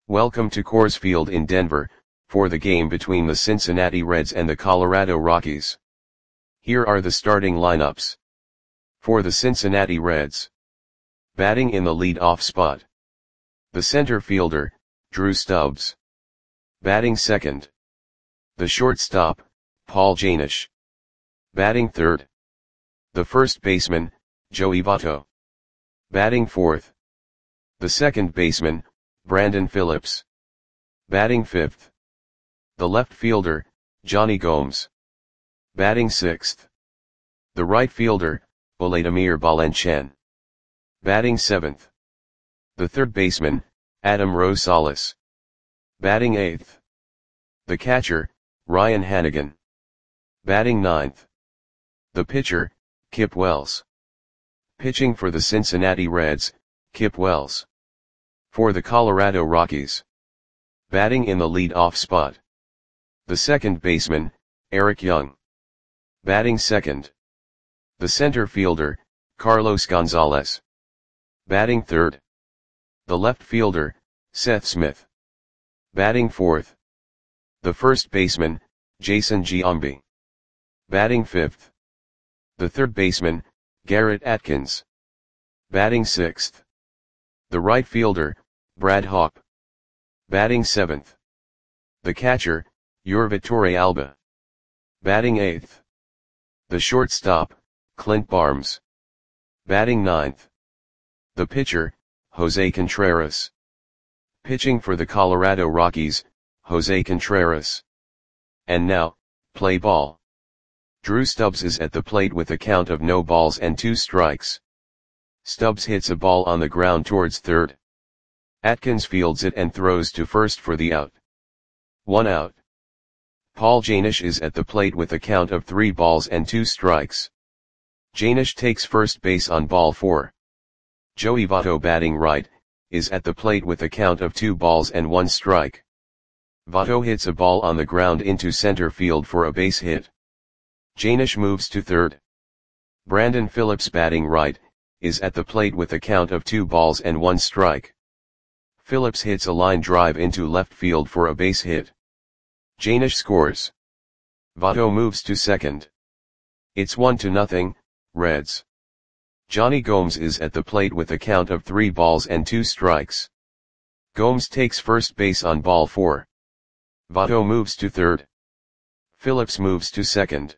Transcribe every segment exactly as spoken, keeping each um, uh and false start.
Welcome to Coors Field in Denver, for the game between the Cincinnati Reds and the Colorado Rockies. Here are the starting lineups. For the Cincinnati Reds. Batting in the lead-off spot. The center fielder, Drew Stubbs. Batting second. The shortstop, Paul Janish. Batting third. The first baseman, Joey Votto. Batting fourth. The second baseman, Brandon Phillips. Batting fifth. The left fielder, Jonny Gomes. Batting sixth. The right fielder, Vladimir Valencian. Batting seventh. The third baseman, Adam Rosales. Batting eighth. The catcher, Ryan Hanigan. Batting ninth. The pitcher, Kip Wells. Pitching for the Cincinnati Reds, Kip Wells. For the Colorado Rockies. Batting in the lead-off spot. The second baseman, Eric Young. Batting second. The center fielder, Carlos Gonzalez. Batting third. The left fielder, Seth Smith. Batting fourth. The first baseman, Jason Giambi. Batting fifth. The third baseman, Garrett Atkins. Batting sixth. The right fielder, Brad Hawpe. Batting seventh. The catcher, Yurvatore Alba. Batting eighth. The shortstop, Clint Barnes. Batting ninth. The pitcher, Jose Contreras. Pitching for the Colorado Rockies, Jose Contreras. And now, play ball. Drew Stubbs is at the plate with a count of no balls and two strikes. Stubbs hits a ball on the ground towards third. Atkins fields it and throws to first for the out. One out. Paul Janish is at the plate with a count of three balls and two strikes. Janish takes first base on ball four. Joey Votto, batting right, is at the plate with a count of two balls and one strike. Votto hits a ball on the ground into center field for a base hit. Janish moves to third. Brandon Phillips, batting right, is at the plate with a count of two balls and one strike. Phillips hits a line drive into left field for a base hit. Janish scores. Votto moves to second. It's one to nothing, Reds. Jonny Gomes is at the plate with a count of three balls and two strikes. Gomes takes first base on ball four. Votto moves to third. Phillips moves to second.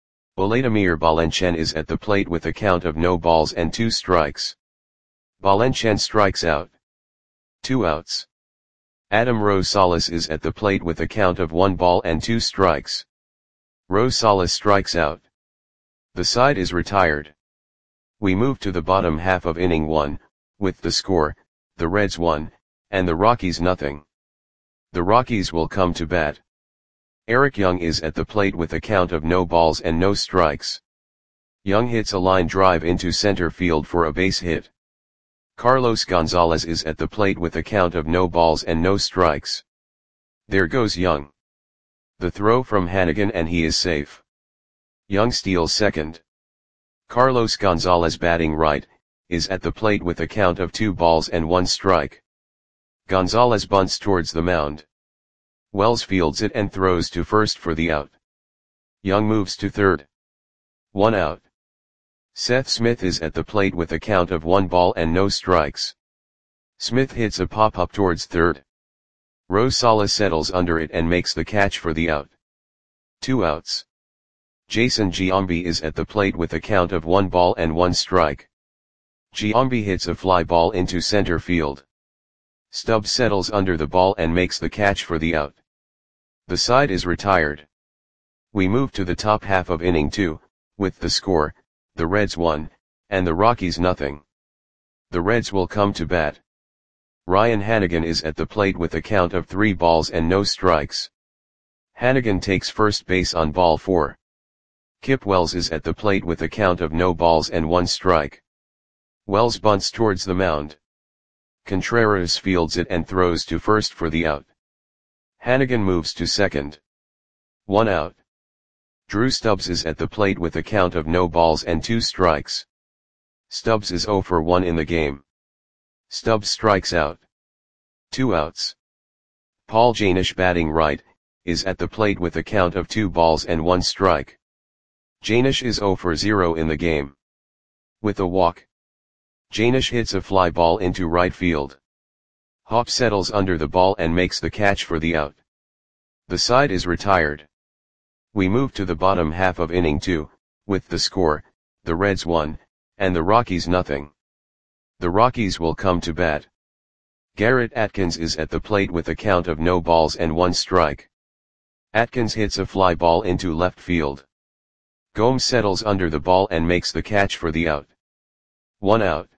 Vladimir Valencian is at the plate with a count of no balls and two strikes. Valencian strikes out. Two outs. Adam Rosales is at the plate with a count of one ball and two strikes. Rosales strikes out. The side is retired. We move to the bottom half of inning one, with the score, the Reds one, and the Rockies nothing. The Rockies will come to bat. Eric Young is at the plate with a count of no balls and no strikes. Young hits a line drive into center field for a base hit. Carlos Gonzalez is at the plate with a count of no balls and no strikes. There goes Young. The throw from Hanigan and he is safe. Young steals second. Carlos Gonzalez, batting right, is at the plate with a count of two balls and one strike. Gonzalez bunts towards the mound. Wells fields it and throws to first for the out. Young moves to third. One out. Seth Smith is at the plate with a count of one ball and no strikes. Smith hits a pop-up towards third. Rosales settles under it and makes the catch for the out. Two outs. Jason Giambi is at the plate with a count of one ball and one strike. Giambi hits a fly ball into center field. Stubbs settles under the ball and makes the catch for the out. The side is retired. We move to the top half of inning two, with the score, the Reds one, and the Rockies nothing. The Reds will come to bat. Ryan Hanigan is at the plate with a count of three balls and no strikes. Hanigan takes first base on ball four. Kip Wells is at the plate with a count of no balls and one strike. Wells bunts towards the mound. Contreras fields it and throws to first for the out. Hanigan moves to second. One out. Drew Stubbs is at the plate with a count of no balls and two strikes. Stubbs is zero for one in the game. Stubbs strikes out. Two outs. Paul Janish batting right, is at the plate with a count of two balls and one strike. Janish is zero for zero in the game. With a walk, Janish hits a fly ball into right field. Hop settles under the ball and makes the catch for the out. The side is retired. We move to the bottom half of inning two, with the score, the Reds one, and the Rockies nothing. The Rockies will come to bat. Garrett Atkins is at the plate with a count of no balls and one strike. Atkins hits a fly ball into left field. Gomes settles under the ball and makes the catch for the out. One out.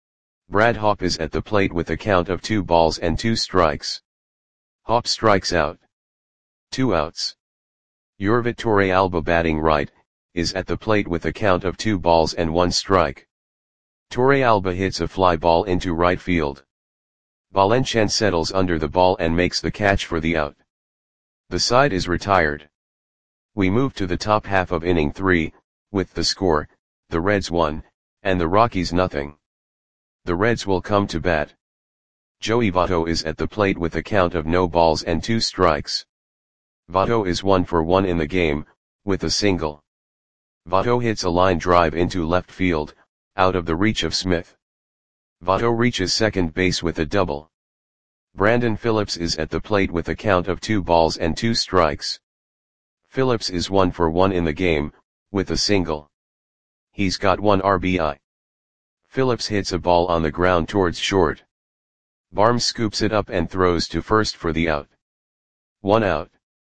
Brad Hop is at the plate with a count of two balls and two strikes. Hop strikes out. Two outs. Yorvit Torrealba batting right, is at the plate with a count of two balls and one strike. Torrealba hits a fly ball into right field. Valencian settles under the ball and makes the catch for the out. The side is retired. We move to the top half of inning three, with the score, the Reds one, and the Rockies nothing. The Reds will come to bat. Joey Votto is at the plate with a count of no balls and two strikes. Votto is one for one in the game, with a single. Votto hits a line drive into left field, out of the reach of Smith. Votto reaches second base with a double. Brandon Phillips is at the plate with a count of two balls and two strikes. Phillips is one for one in the game, with a single. He's got one R B I. Phillips hits a ball on the ground towards short. Barnes scoops it up and throws to first for the out. One out.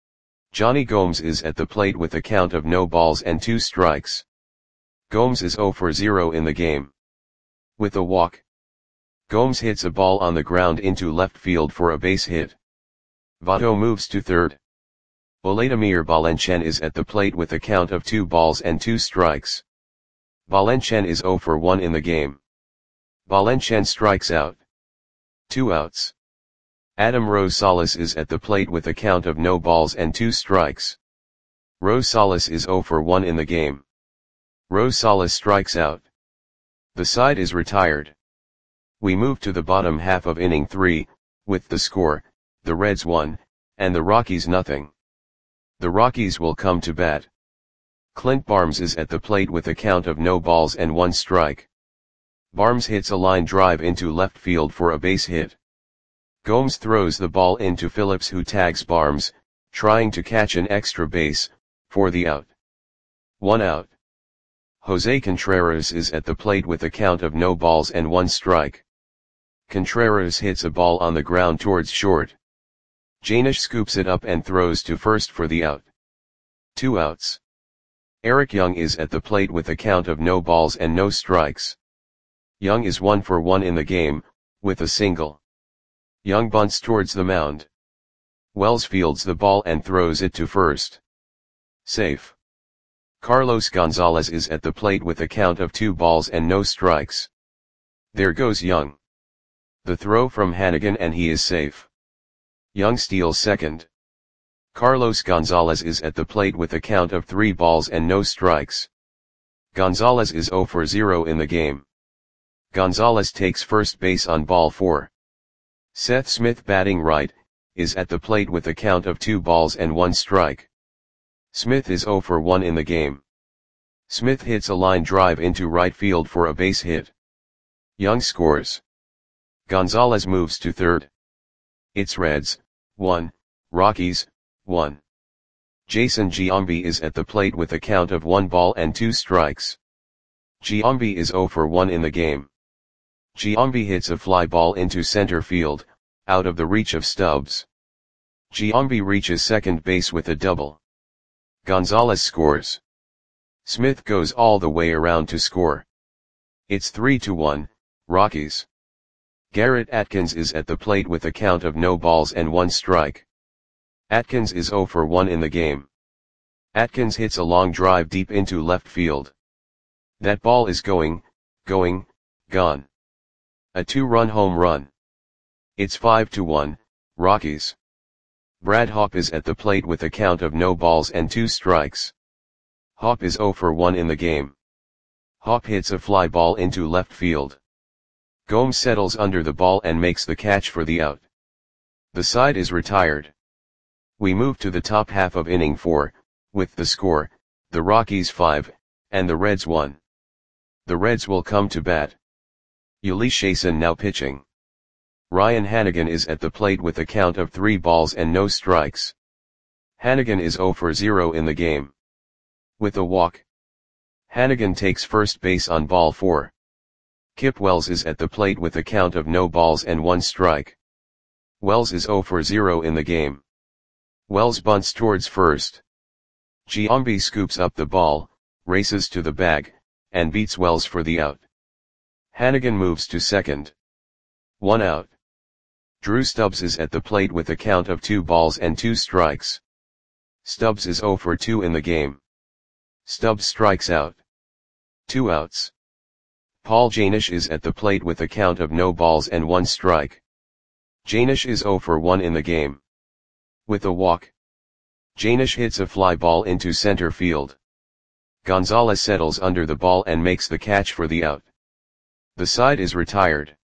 Johnny Gomes is at the plate with a count of no balls and two strikes. Gomes is zero for zero in the game. With a walk, Gomes hits a ball on the ground into left field for a base hit. Votto moves to third. Vladimir Valencian is at the plate with a count of two balls and two strikes. Valencian is zero for one in the game. Valencian strikes out. Two outs. Adam Rosales is at the plate with a count of no balls and two strikes. Rosales is zero for one in the game. Rosales strikes out. The side is retired. We move to the bottom half of inning three, with the score, the Reds one, and the Rockies nothing. The Rockies will come to bat. Clint Barnes is at the plate with a count of no balls and one strike. Barnes hits a line drive into left field for a base hit. Gomes throws the ball into Phillips, who tags Barnes, trying to catch an extra base, for the out. One out. Jose Contreras is at the plate with a count of no balls and one strike. Contreras hits a ball on the ground towards short. Janish scoops it up and throws to first for the out. Two outs. Eric Young is at the plate with a count of no balls and no strikes. Young is one for one in the game, with a single. Young bunts towards the mound. Wells fields the ball and throws it to first. Safe. Carlos Gonzalez is at the plate with a count of two balls and no strikes. There goes Young. The throw from Hannigan and he is safe. Young steals second. Carlos Gonzalez is at the plate with a count of three balls and no strikes. Gonzalez is zero for zero in the game. Gonzalez takes first base on ball four. Seth Smith batting right, is at the plate with a count of two balls and one strike. Smith is zero for one in the game. Smith hits a line drive into right field for a base hit. Young scores. Gonzalez moves to third. It's Reds, one, Rockies, one. Jason Giambi is at the plate with a count of one ball and two strikes. Giambi is zero for one in the game. Giambi hits a fly ball into center field, out of the reach of Stubbs. Giambi reaches second base with a double. Gonzalez scores. Smith goes all the way around to score. It's three to one, Rockies. Garrett Atkins is at the plate with a count of no balls and one strike. Atkins is zero for one in the game. Atkins hits a long drive deep into left field. That ball is going, going, gone. A two-run home run. It's five to one, Rockies. Brad Hop is at the plate with a count of no balls and two strikes. Hop is zero for one in the game. Hop hits a fly ball into left field. Gomes settles under the ball and makes the catch for the out. The side is retired. We move to the top half of inning four, with the score, the Rockies five, and the Reds one. The Reds will come to bat. Ulyshayson now pitching. Ryan Hanigan is at the plate with a count of three balls and no strikes. Hanigan is zero for zero in the game. With a walk. Hanigan takes first base on ball four. Kip Wells is at the plate with a count of no balls and one strike. Wells is zero for zero in the game. Wells bunts towards first. Giambi scoops up the ball, races to the bag, and beats Wells for the out. Hanigan moves to second. One out. Drew Stubbs is at the plate with a count of two balls and two strikes. Stubbs is zero for two in the game. Stubbs strikes out. Two outs. Paul Janish is at the plate with a count of no balls and one strike. Janish is zero for one in the game. With a walk. Janish hits a fly ball into center field. Gonzalez settles under the ball and makes the catch for the out. The side is retired.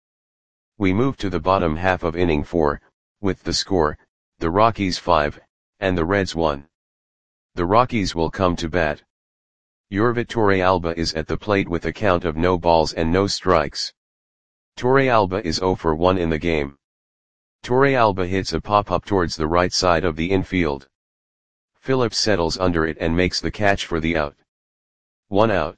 We move to the bottom half of inning four, with the score, the Rockies five, and the Reds one. The Rockies will come to bat. Yorvit Torrealba is at the plate with a count of no balls and no strikes. Torrealba is zero for one in the game. Torrealba hits a pop-up towards the right side of the infield. Phillips settles under it and makes the catch for the out. One out.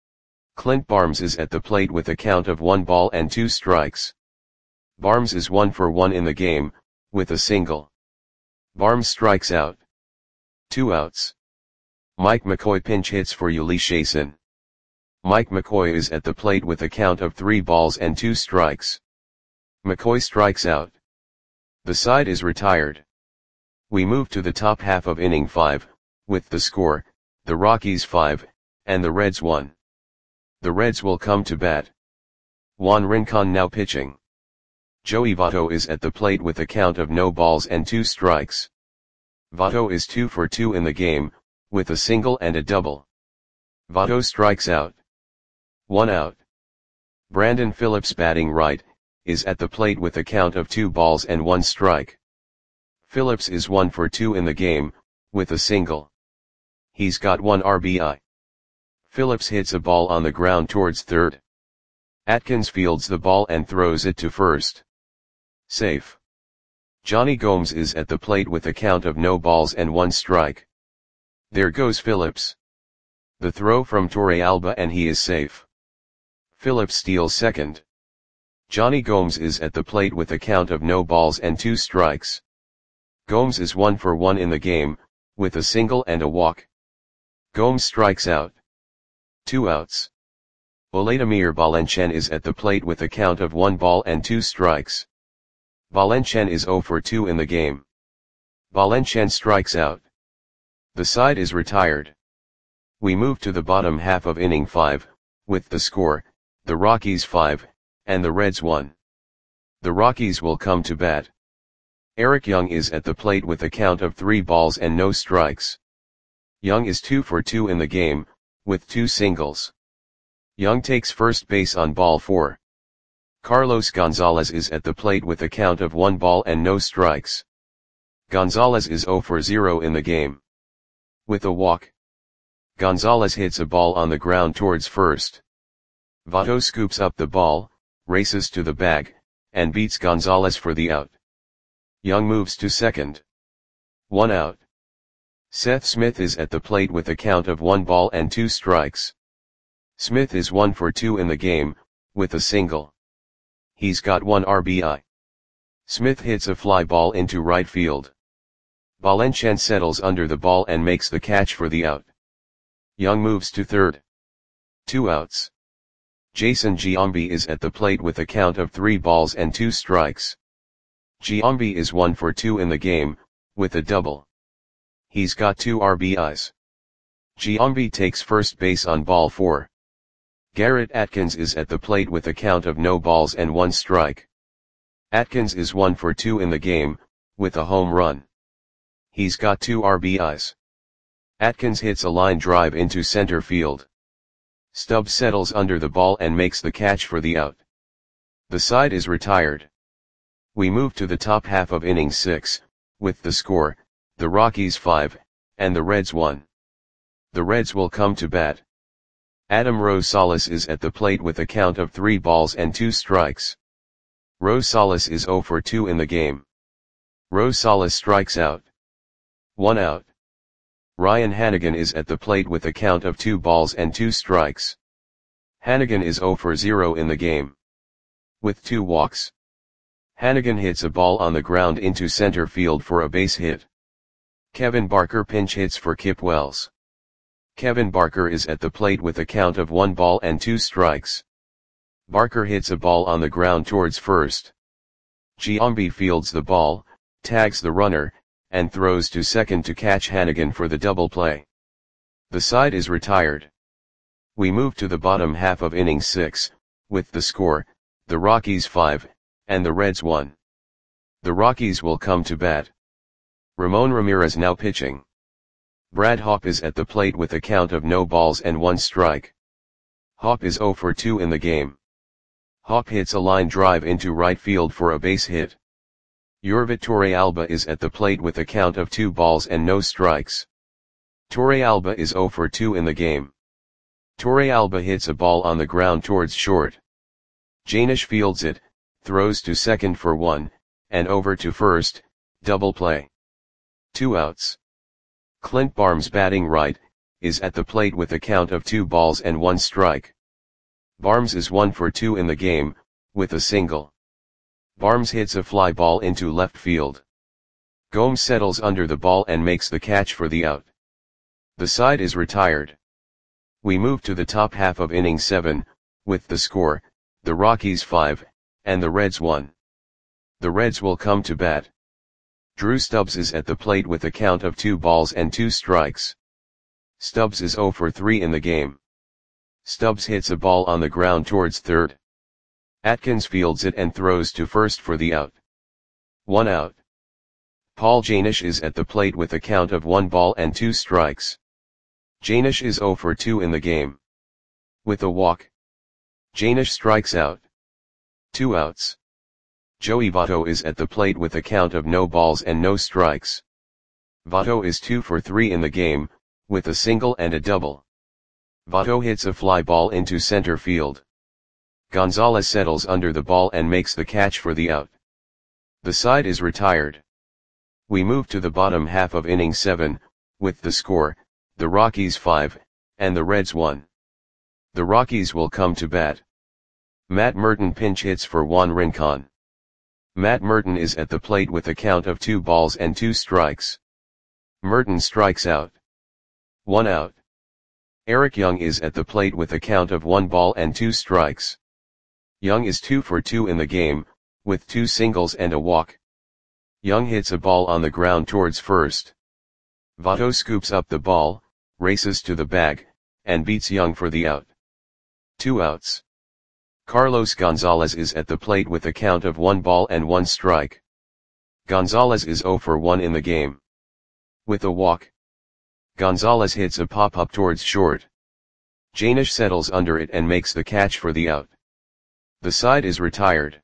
Clint Barnes is at the plate with a count of one ball and two strikes. Barnes is one for one in the game, with a single. Barnes strikes out. Two outs. Mike McCoy pinch hits for Ulyshayson. Mike McCoy is at the plate with a count of three balls and two strikes. McCoy strikes out. The side is retired. We move to the top half of inning five, with the score, the Rockies five, and the Reds one. The Reds will come to bat. Juan Rincon now pitching. Joey Votto is at the plate with a count of no balls and two strikes. Votto is two for two in the game, with a single and a double. Votto strikes out. One out. Brandon Phillips batting right, is at the plate with a count of two balls and one strike. Phillips is one for two in the game, with a single. He's got one R B I. Phillips hits a ball on the ground towards third. Atkins fields the ball and throws it to first. Safe. Johnny Gomes is at the plate with a count of no balls and one strike. There goes Phillips. The throw from Torrealba and he is safe. Phillips steals second. Johnny Gomes is at the plate with a count of no balls and two strikes. Gomes is one for one in the game, with a single and a walk. Gomes strikes out. Two outs. Vladimir Valencian is at the plate with a count of one ball and two strikes. Valencian is zero for two in the game. Valencian strikes out. The side is retired. We move to the bottom half of inning five, with the score, the Rockies five, and the Reds one. The Rockies will come to bat. Eric Young is at the plate with a count of three balls and no strikes. Young is two for two in the game, with two singles. Young takes first base on ball four. Carlos Gonzalez is at the plate with a count of one ball and no strikes. Gonzalez is zero for zero in the game. With a walk. Gonzalez hits a ball on the ground towards first. Votto scoops up the ball, races to the bag, and beats Gonzalez for the out. Young moves to second. One out. Seth Smith is at the plate with a count of one ball and two strikes. Smith is one for two in the game, with a single. He's got one R B I. Smith hits a fly ball into right field. Valencian settles under the ball and makes the catch for the out. Young moves to third. Two outs. Jason Giambi is at the plate with a count of three balls and two strikes. Giambi is one for two in the game, with a double. He's got two R B Is. Giambi takes first base on ball four. Garrett Atkins is at the plate with a count of no balls and one strike. Atkins is one for two in the game, with a home run. He's got two R B Is. Atkins hits a line drive into center field. Stubbs settles under the ball and makes the catch for the out. The side is retired. We move to the top half of inning six, with the score, the Rockies five, and the Reds one. The Reds will come to bat. Adam Rosales is at the plate with a count of three balls and two strikes. Rosales is zero for two in the game. Rosales strikes out. One out. Ryan Hanigan is at the plate with a count of two balls and two strikes. Hanigan is zero for zero in the game. With two walks. Hanigan hits a ball on the ground into center field for a base hit. Kevin Barker pinch hits for Kip Wells. Kevin Barker is at the plate with a count of one ball and two strikes. Barker hits a ball on the ground towards first. Giambi fields the ball, tags the runner, and throws to second to catch Hanigan for the double play. The side is retired. We move to the bottom half of inning six, with the score, the Rockies five, and the Reds one. The Rockies will come to bat. Ramon Ramirez now pitching. Brad Hawpe is at the plate with a count of no balls and one strike. Hawpe is zero for two in the game. Hawpe hits a line drive into right field for a base hit. Yorvit Torrealba is at the plate with a count of two balls and no strikes. Torrealba is zero for two in the game. Torrealba hits a ball on the ground towards short. Janish fields it, throws to second for one, and over to first, double play. Two outs. Clint Barnes batting right, is at the plate with a count of two balls and one strike. Barnes is one for two in the game, with a single. Barnes hits a fly ball into left field. Gomes settles under the ball and makes the catch for the out. The side is retired. We move to the top half of inning seven, with the score, the Rockies five, and the Reds one. The Reds will come to bat. Drew Stubbs is at the plate with a count of two balls and two strikes. Stubbs is zero for three in the game. Stubbs hits a ball on the ground towards third. Atkins fields it and throws to first for the out. One out. Paul Janish is at the plate with a count of one ball and two strikes. Janish is zero for two in the game. With a walk. Janish strikes out. Two outs. Joey Votto is at the plate with a count of no balls and no strikes. Votto is two for three in the game, with a single and a double. Votto hits a fly ball into center field. Gonzalez settles under the ball and makes the catch for the out. The side is retired. We move to the bottom half of inning seven, with the score, the Rockies five, and the Reds one. The Rockies will come to bat. Matt Merton pinch hits for Juan Rincon. Matt Merton is at the plate with a count of two balls and two strikes. Merton strikes out. One out. Eric Young is at the plate with a count of one ball and two strikes. Young is two for two in the game, with two singles and a walk. Young hits a ball on the ground towards first. Votto scoops up the ball, races to the bag, and beats Young for the out. Two outs. Carlos Gonzalez is at the plate with a count of one ball and one strike. Gonzalez is zero for one in the game. With a walk. Gonzalez hits a pop-up towards short. Janish settles under it and makes the catch for the out. The side is retired.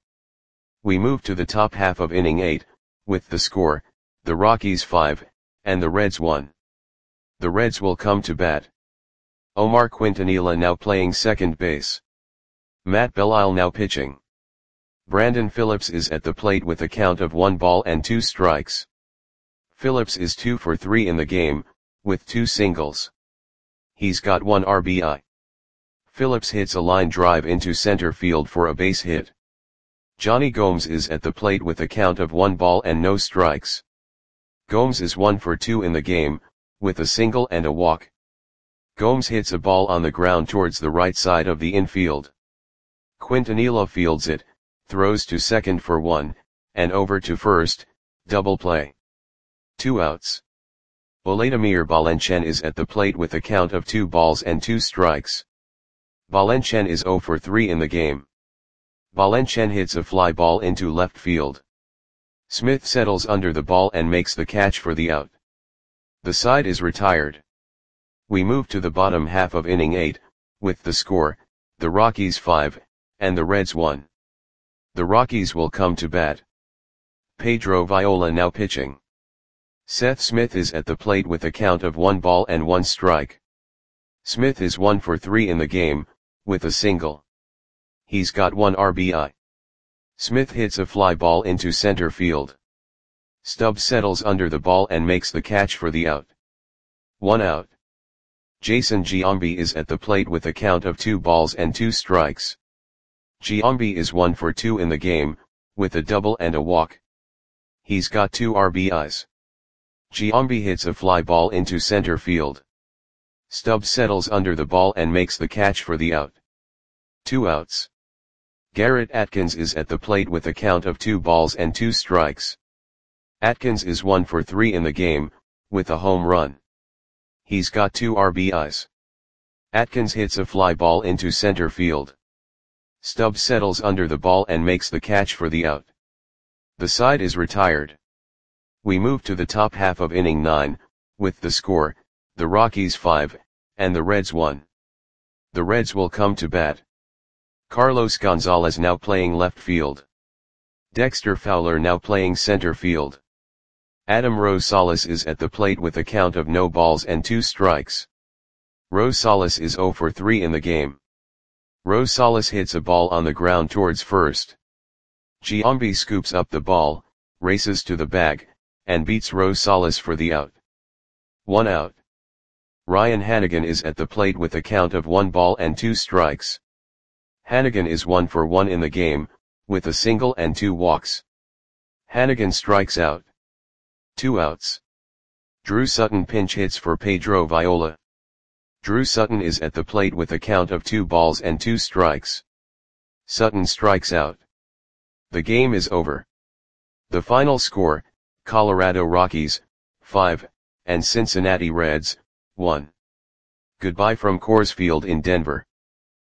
We move to the top half of inning eight, with the score, the Rockies five, and the Reds one. The Reds will come to bat. Omar Quintanilla now playing second base. Matt Belisle now pitching. Brandon Phillips is at the plate with a count of one ball and two strikes. Phillips is two for three in the game, with two singles. He's got one R B I. Phillips hits a line drive into center field for a base hit. Johnny Gomes is at the plate with a count of one ball and no strikes. Gomes is one for two in the game, with a single and a walk. Gomes hits a ball on the ground towards the right side of the infield. Quintanilla fields it, throws to second for one, and over to first, double play. Two outs. Vladimir Valencian is at the plate with a count of two balls and two strikes. Valencian is zero for three in the game. Valencian hits a fly ball into left field. Smith settles under the ball and makes the catch for the out. The side is retired. We move to the bottom half of inning eight, with the score, the Rockies five, and the Reds one. The Rockies will come to bat. Pedro Viola now pitching. Seth Smith is at the plate with a count of one ball and one strike. Smith is one for three in the game, with a single. He's got one R B I. Smith hits a fly ball into center field. Stubbs settles under the ball and makes the catch for the out. One out. Jason Giambi is at the plate with a count of two balls and two strikes. Giambi is one for two in the game, with a double and a walk. He's got two R B Is. Giambi hits a fly ball into center field. Stubbs settles under the ball and makes the catch for the out. Two outs. Garrett Atkins is at the plate with a count of two balls and two strikes. Atkins is one for three in the game, with a home run. He's got two R B Is. Atkins hits a fly ball into center field. Stubbs settles under the ball and makes the catch for the out. The side is retired. We move to the top half of inning nine, with the score, the Rockies five, and the Reds one. The Reds will come to bat. Carlos Gonzalez now playing left field. Dexter Fowler now playing center field. Adam Rosales is at the plate with a count of no balls and two strikes. Rosales is zero for three in the game. Rosales hits a ball on the ground towards first. Giambi scoops up the ball, races to the bag, and beats Rosales for the out. One out. Ryan Hanigan is at the plate with a count of one ball and two strikes. Hanigan is one for one in the game, with a single and two walks. Hanigan strikes out. Two outs. Drew Sutton pinch hits for Pedro Viola. Drew Sutton is at the plate with a count of two balls and two strikes. Sutton strikes out. The game is over. The final score, Colorado Rockies, five, and Cincinnati Reds, one. Goodbye from Coors Field in Denver.